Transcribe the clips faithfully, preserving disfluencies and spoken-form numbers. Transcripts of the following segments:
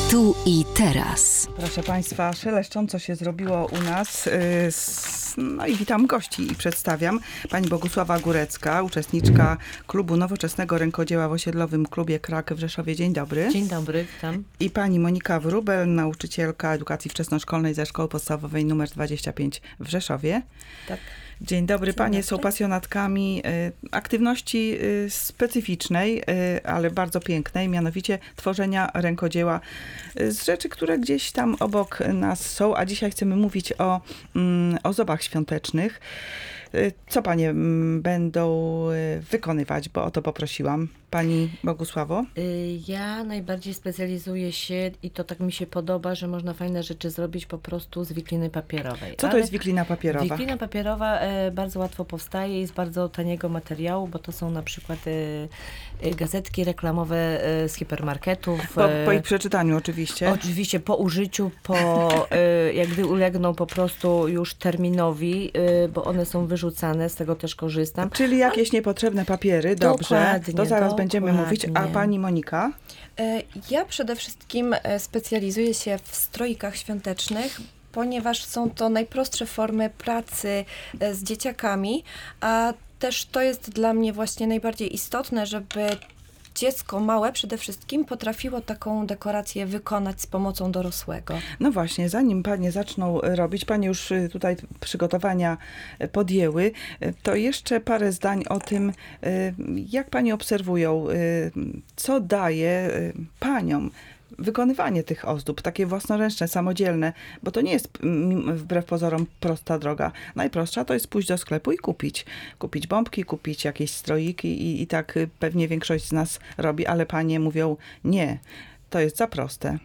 Tu i teraz. Proszę Państwa, szeleszcząco się zrobiło u nas. No i witam gości i przedstawiam. Pani Bogusława Górecka, uczestniczka Klubu Nowoczesnego Rękodzieła w Osiedlowym Klubie Krak w Rzeszowie. Dzień dobry. Dzień dobry, witam. I pani Monika Wróbel, nauczycielka edukacji wczesnoszkolnej ze Szkoły Podstawowej nr dwadzieścia pięć w Rzeszowie. Tak. Dzień dobry. Dzień Panie dobry. są pasjonatkami y, aktywności y, specyficznej, y, ale bardzo pięknej, mianowicie tworzenia rękodzieła y, z rzeczy, które gdzieś tam obok nas są, a dzisiaj chcemy mówić o mm, ozdobach świątecznych. Y, co panie mm, będą y, wykonywać, bo o to poprosiłam. Pani Bogusławo? Y, Ja najbardziej specjalizuję się i to tak mi się podoba, że można fajne rzeczy zrobić po prostu z wikliny papierowej. Co to Ale jest wiklina papierowa? Wiklina papierowa e, bardzo łatwo powstaje i z bardzo taniego materiału, bo to są na przykład e, e, gazetki reklamowe e, z hipermarketów. Po, e, po ich przeczytaniu oczywiście. Oczywiście po użyciu, po, e, jak gdy ulegną po prostu już terminowi, e, bo one są wyrzucane, z tego też korzystam. Czyli jakieś niepotrzebne papiery, dobrze. Dokładnie, To zaraz będziemy mówić. A dokładnie. pani Monika? E, Ja przede wszystkim e, specjalizuję się w stroikach świątecznych, ponieważ są to najprostsze formy pracy e, z dzieciakami, a też to jest dla mnie właśnie najbardziej istotne, żeby dziecko małe przede wszystkim potrafiło taką dekorację wykonać z pomocą dorosłego. No właśnie, zanim panie zaczną robić, panie już y, tutaj przygotowania y, podjęły, y, to jeszcze parę zdań o tym, y, jak panie obserwują, y, co daje y, paniom wykonywanie tych ozdób, takie własnoręczne, samodzielne, bo to nie jest mm, wbrew pozorom prosta droga. Najprostsza to jest pójść do sklepu i kupić. Kupić bombki, kupić jakieś stroiki i, i tak y, pewnie większość z nas robi, ale panie mówią nie, to jest za proste.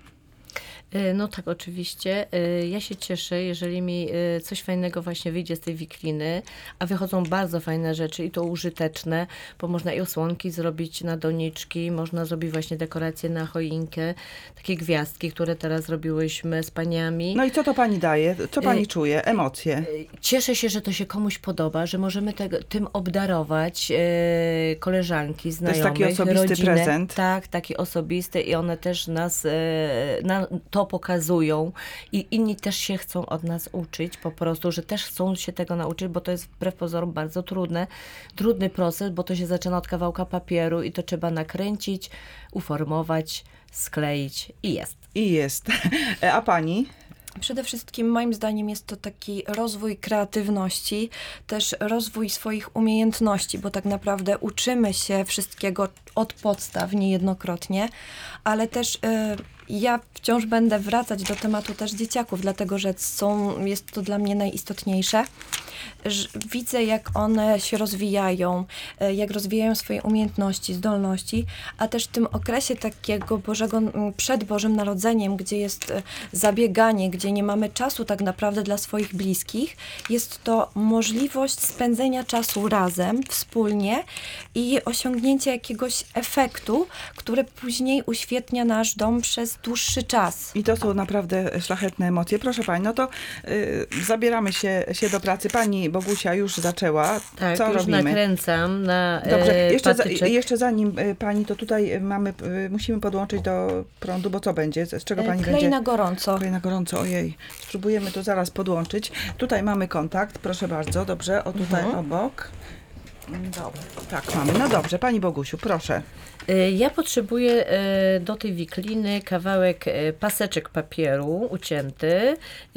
Y, No tak, oczywiście. Y, Ja się cieszę, jeżeli mi y, coś fajnego właśnie wyjdzie z tej wikliny, a wychodzą bardzo fajne rzeczy i to użyteczne, bo można i osłonki zrobić na doniczki, można zrobić właśnie dekoracje na choinkę, takie gwiazdki, które teraz robiłyśmy z paniami. No i co to pani daje? Co pani Y, czuje? Emocje? Y, Cieszę się, że to się komuś podoba, że możemy tego, tym obdarować e, koleżanki, jest znajomych, taki osobisty rodzinę. prezent. Tak, taki osobisty i one też nas e, na, to pokazują i inni też się chcą od nas uczyć po prostu, że też chcą się tego nauczyć, bo to jest wbrew pozorom bardzo trudne, trudny proces, bo to się zaczyna od kawałka papieru i to trzeba nakręcić, uformować, skleić i jest. I jest. A pani? Przede wszystkim moim zdaniem jest to taki rozwój kreatywności, też rozwój swoich umiejętności, bo tak naprawdę uczymy się wszystkiego od podstaw niejednokrotnie, ale też y, ja wciąż będę wracać do tematu też dzieciaków, dlatego że są, jest to dla mnie najistotniejsze. Ż- Widzę, jak one się rozwijają, y, jak rozwijają swoje umiejętności, zdolności, a też w tym okresie takiego Bożego, m, przed Bożym Narodzeniem, gdzie jest y, zabieganie, gdzie nie mamy czasu tak naprawdę dla swoich bliskich, jest to możliwość spędzenia czasu razem, wspólnie i osiągnięcia jakiegoś efektu, który później uświetnia nasz dom przez dłuższy czas. I to są naprawdę szlachetne emocje. Proszę pani, no to y, zabieramy się, się do pracy. Pani Bogusia już zaczęła. Tak, Co już robimy? nakręcam na Dobrze, e, jeszcze, za, patyczek. jeszcze zanim y, pani, to tutaj mamy, y, musimy podłączyć do prądu, bo co będzie? Z z czego pani Klej będzie? na gorąco. Klej na gorąco, ojej. Spróbujemy to zaraz podłączyć. Tutaj mamy kontakt, proszę bardzo, dobrze, o tutaj Mhm. obok. Dobra, tak mamy. No dobrze, pani Bogusiu, proszę. Y, Ja potrzebuję y, do tej wikliny kawałek y, paseczek papieru ucięty,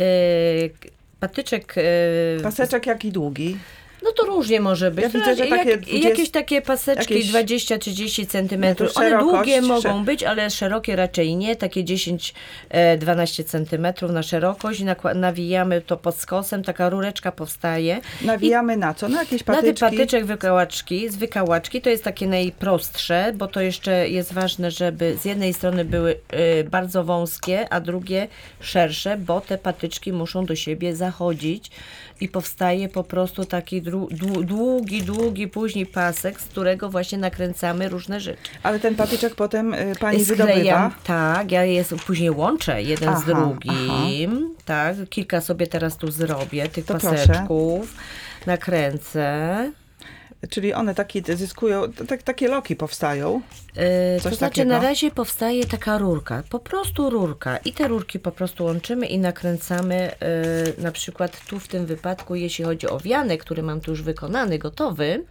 y, patyczek, y, Paseczek jaki długi? no to różnie może być. Ja widzę, że Jak- takie dwadzieścia jakieś takie paseczki jakieś- dwadzieścia trzydzieści centymetrów. No to One szerokość, długie sze- mogą być, ale szerokie raczej nie. Takie dziesięć dwanaście centymetrów na szerokość. Nakła- nawijamy to pod skosem, taka rureczka powstaje. Nawijamy na co? Na jakieś Na patyczki? te patyczek wykałaczki, z wykałaczki to jest takie najprostsze, bo to jeszcze jest ważne, żeby z jednej strony były y, bardzo wąskie, a drugie szersze, bo te patyczki muszą do siebie zachodzić i powstaje po prostu taki dru- dłu- długi, długi później pasek, z którego właśnie nakręcamy różne rzeczy. Ale ten patyczek potem y, pani Sklejam, wydobywa? tak, ja je później łączę jeden Aha, z drugim, tak, kilka sobie teraz tu zrobię, tych To proszę. paseczków, nakręcę. Czyli one takie zyskują, tak, takie loki powstają. E, Coś to znaczy takiego? na razie powstaje taka rurka, po prostu rurka i te rurki po prostu łączymy i nakręcamy e, na przykład tu w tym wypadku, jeśli chodzi o wianek, który mam tu już wykonany, gotowy,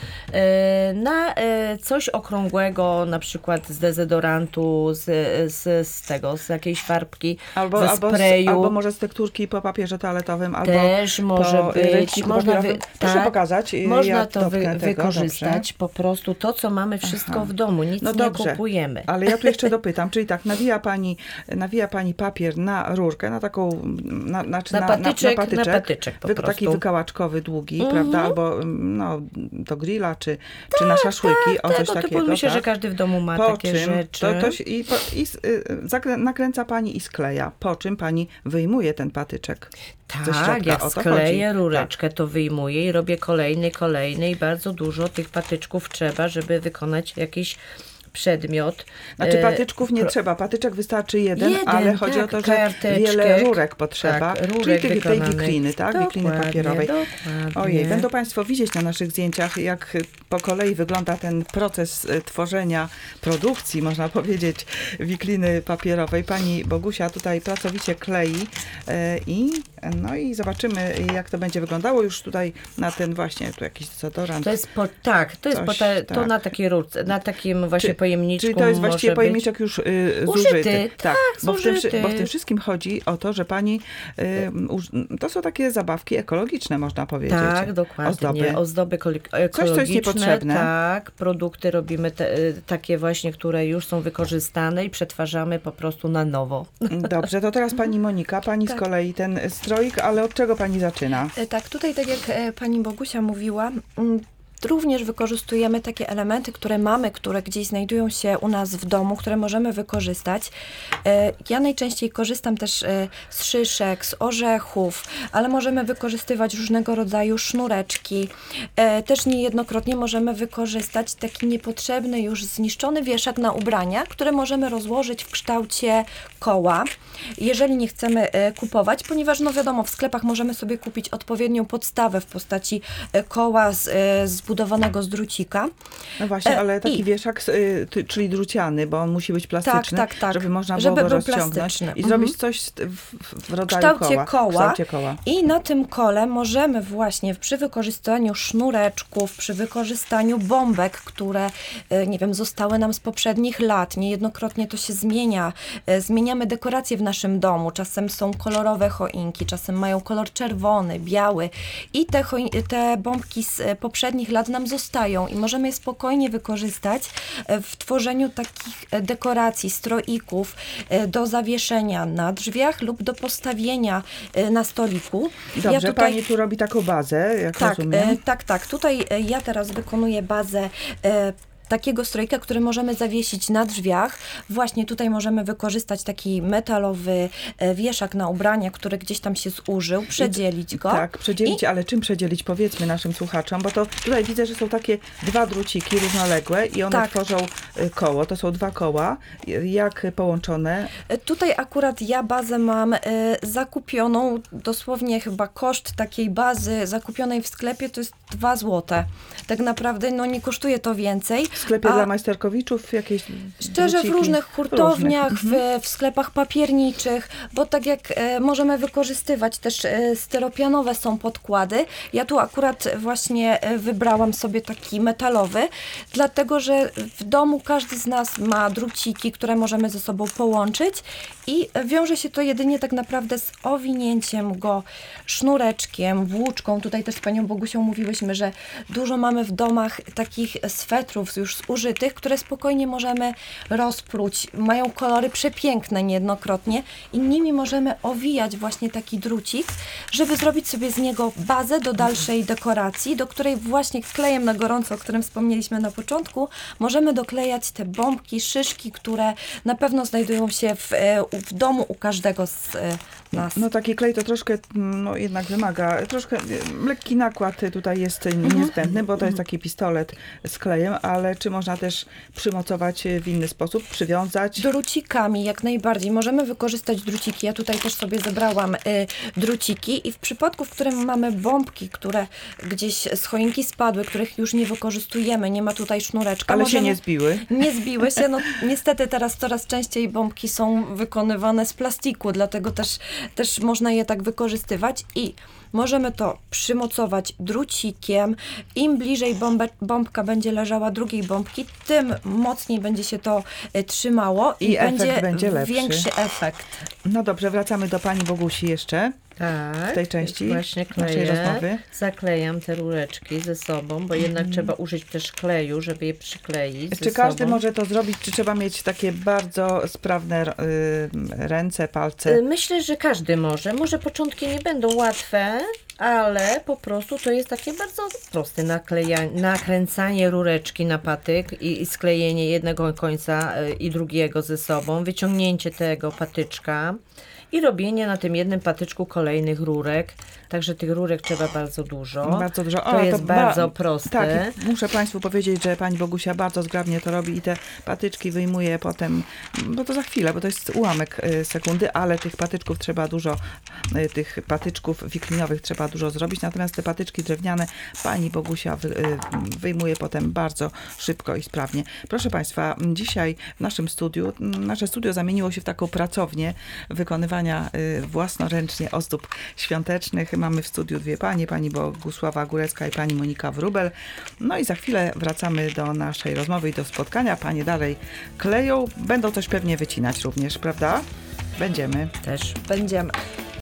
e, na e, coś okrągłego, na przykład z dezodorantu, z, z, z tego, z jakiejś farbki, Albo, ze albo, z, sprayu. albo może z tekturki po papierze toaletowym, albo Też może po być. ręczniku Można wy, papierowym. Proszę tak, pokazać. y, Można ja to wy, dotknę tego, wykorzystać, dobrze. po prostu to, co mamy wszystko Aha. w domu, nic No nie dobrze, kupujemy. ale ja tu jeszcze dopytam, czyli tak, nawija pani, nawija pani papier na rurkę, na taką, na, znaczy Na na, patyczek, na, na patyczek, na patyczek po wy, prostu. taki wykałaczkowy, długi, Mhm. prawda, albo no, do grilla, czy, czy na szaszłyki, o coś Tego takiego. typu myślę, tak? że każdy w domu ma Po takie czym rzeczy. to, to się, i, po, i s- y, zakrę, nakręca pani i skleja, po czym pani wyjmuje ten patyczek ze Tak, środka. jak O to skleję chodzi. rureczkę, to wyjmuję i robię kolejny, kolejny i bardzo dużo tych patyczków trzeba, żeby wykonać jakiś przedmiot. Znaczy E, patyczków nie pro- trzeba, patyczek wystarczy jeden, Jeden, ale chodzi tak, o to, że karteczkę. wiele rurek potrzeba, Tak, czyli rurek tej, tej wykonanych. wikliny, tak? Wikliny Dokładnie, papierowej. dokładnie. Ojej, będą Państwo widzieć na naszych zdjęciach, jak po kolei wygląda ten proces e, tworzenia, produkcji, można powiedzieć, wikliny papierowej. Pani Bogusia tutaj pracowicie klei e, i no i zobaczymy, jak to będzie wyglądało już tutaj na ten właśnie, tu jakiś dezodorant. To jest po, tak, to jest Coś, po te, to tak. na takiej rurce, na takim właśnie Czy- pojemniczku. Czyli to jest może właściwie być. pojemniczek już y, Użyty, zużyty. tak, bo w, tym, wszy- zużyty. bo w tym wszystkim chodzi o to, że pani, y, uż- to są takie zabawki ekologiczne, można powiedzieć. Tak, dokładnie. Ozdoby. Ozdoby koli- co jest ekologiczne. niepotrzebne. Tak, produkty robimy te, y, takie właśnie, które już są wykorzystane i przetwarzamy po prostu na nowo. Dobrze, to teraz pani Monika, pani Tak. z kolei ten stroik, ale od czego pani zaczyna? E, Tak, tutaj tak jak e, pani Bogusia mówiła, mm, również wykorzystujemy takie elementy, które mamy, które gdzieś znajdują się u nas w domu, które możemy wykorzystać. E, Ja najczęściej korzystam też e, z szyszek, z orzechów, ale możemy wykorzystywać różnego rodzaju sznureczki. E, Też niejednokrotnie możemy wykorzystać taki niepotrzebny, już zniszczony wieszak na ubrania, które możemy rozłożyć w kształcie koła. Jeżeli nie chcemy e, kupować, ponieważ no wiadomo, w sklepach możemy sobie kupić odpowiednią podstawę w postaci e, koła z, e, zbudowanego z drucika. No właśnie, E, ale taki i- wieszak, y, ty- czyli druciany, bo on musi być plastyczny, tak, tak. żeby można było Żeby go był rozciągnąć plastyczny. i Mhm. zrobić coś w, w, w rodzaju kształcie koła. koła. W kształcie koła. I na tym kole możemy właśnie przy wykorzystaniu sznureczków, przy wykorzystaniu bombek, które, e, nie wiem, zostały nam z poprzednich lat, niejednokrotnie to się zmienia. E, Zmieniamy dekoracje w naszym domu. Czasem są kolorowe choinki, czasem mają kolor czerwony, biały i te, choin- te bombki z e, poprzednich lat nam zostają i możemy je spokojnie wykorzystać e, w tworzeniu takich e, dekoracji, stroików e, do zawieszenia na drzwiach lub do postawienia e, na stoliku. Dobrze, pani tu robi taką bazę, jak Tak, rozumiem. e, tak, tak. Tutaj e, ja teraz wykonuję bazę e, takiego strojka, który możemy zawiesić na drzwiach. Właśnie tutaj możemy wykorzystać taki metalowy e, wieszak na ubrania, który gdzieś tam się zużył, przedzielić go. Tak, przedzielić, ale czym przedzielić, powiedzmy naszym słuchaczom, bo to tutaj widzę, że są takie dwa druciki równoległe i one Tak. tworzą y, koło, to są dwa koła, jak połączone. E, Tutaj akurat ja bazę mam e, zakupioną, dosłownie chyba koszt takiej bazy zakupionej w sklepie to jest dwa złote. Tak naprawdę no nie kosztuje to więcej. W sklepie A- dla majsterkowiczów jakieś Szczerze, druciki? w różnych hurtowniach, Różnych. Mhm. w, w sklepach papierniczych, bo tak jak e, możemy wykorzystywać też e, styropianowe są podkłady. Ja tu akurat właśnie e, wybrałam sobie taki metalowy, dlatego że w domu każdy z nas ma druciki, które możemy ze sobą połączyć i wiąże się to jedynie tak naprawdę z owinięciem go sznureczkiem, włóczką. Tutaj też z panią Bogusią mówiłyśmy, że dużo mamy w domach takich swetrów już zużytych, które spokojnie możemy rozpróć. Mają kolory przepiękne niejednokrotnie i nimi możemy owijać właśnie taki drucik, żeby zrobić sobie z niego bazę do dalszej dekoracji, do której właśnie klejem na gorąco, o którym wspomnieliśmy na początku, możemy doklejać te bombki, szyszki, które na pewno znajdują się w, e, u- w domu u każdego z e, nas. No taki klej to troszkę, no jednak wymaga, troszkę y, lekki nakład tutaj jest niezbędny, bo to jest taki pistolet z klejem, ale czy można też przymocować w inny sposób, przywiązać? Drucikami jak najbardziej. Możemy wykorzystać druciki. Ja tutaj też sobie zebrałam y, druciki i w przypadku, w którym mamy bombki, które gdzieś z choinki spadły, których już nie wykorzystujemy, nie ma tutaj sznureczka. Ale możemy... się nie zbiły. Nie zbiły się. No, niestety teraz coraz częściej bombki są wykonywane z plastiku, dlatego też, też można je tak wykorzystywać i możemy to przymocować drucikiem. Im bliżej bombę, bombka będzie leżała drugiej bombki, tym mocniej będzie się to y, trzymało i, I efekt będzie, będzie lepszy. większy efekt. No dobrze, wracamy do pani Bogusi jeszcze. Tak, w tej części właśnie naszej kleję, rozmowy. zaklejam te rureczki ze sobą, bo jednak trzeba użyć też kleju, żeby je przykleić Czy ze każdy sobą. może to zrobić, czy trzeba mieć takie bardzo sprawne y, ręce, palce? Y, Myślę, że każdy może. Może początki nie będą łatwe, ale po prostu to jest takie bardzo proste nakleja- nakręcanie rureczki na patyk i, i sklejenie jednego końca y, i drugiego ze sobą, wyciągnięcie tego patyczka i robienie na tym jednym patyczku kolejnych rurek. Także tych rurek trzeba bardzo dużo. Bardzo dużo. To O, jest ba- bardzo proste. Tak, i muszę Państwu powiedzieć, że pani Bogusia bardzo zgrabnie to robi i te patyczki wyjmuje potem, bo to za chwilę, bo to jest ułamek y, sekundy, ale tych patyczków trzeba dużo, y, tych patyczków wiklinowych trzeba dużo zrobić, natomiast te patyczki drewniane pani Bogusia wy, y, wyjmuje potem bardzo szybko i sprawnie. Proszę Państwa, dzisiaj w naszym studiu, nasze studio zamieniło się w taką pracownię wykonywania y, własnoręcznie ozdób świątecznych. Mamy w studiu dwie panie, pani Bogusława Górecka i pani Monika Wróbel. No i za chwilę wracamy do naszej rozmowy i do spotkania. Panie dalej kleją, będą coś pewnie wycinać również, prawda? Będziemy. Też. Będziemy.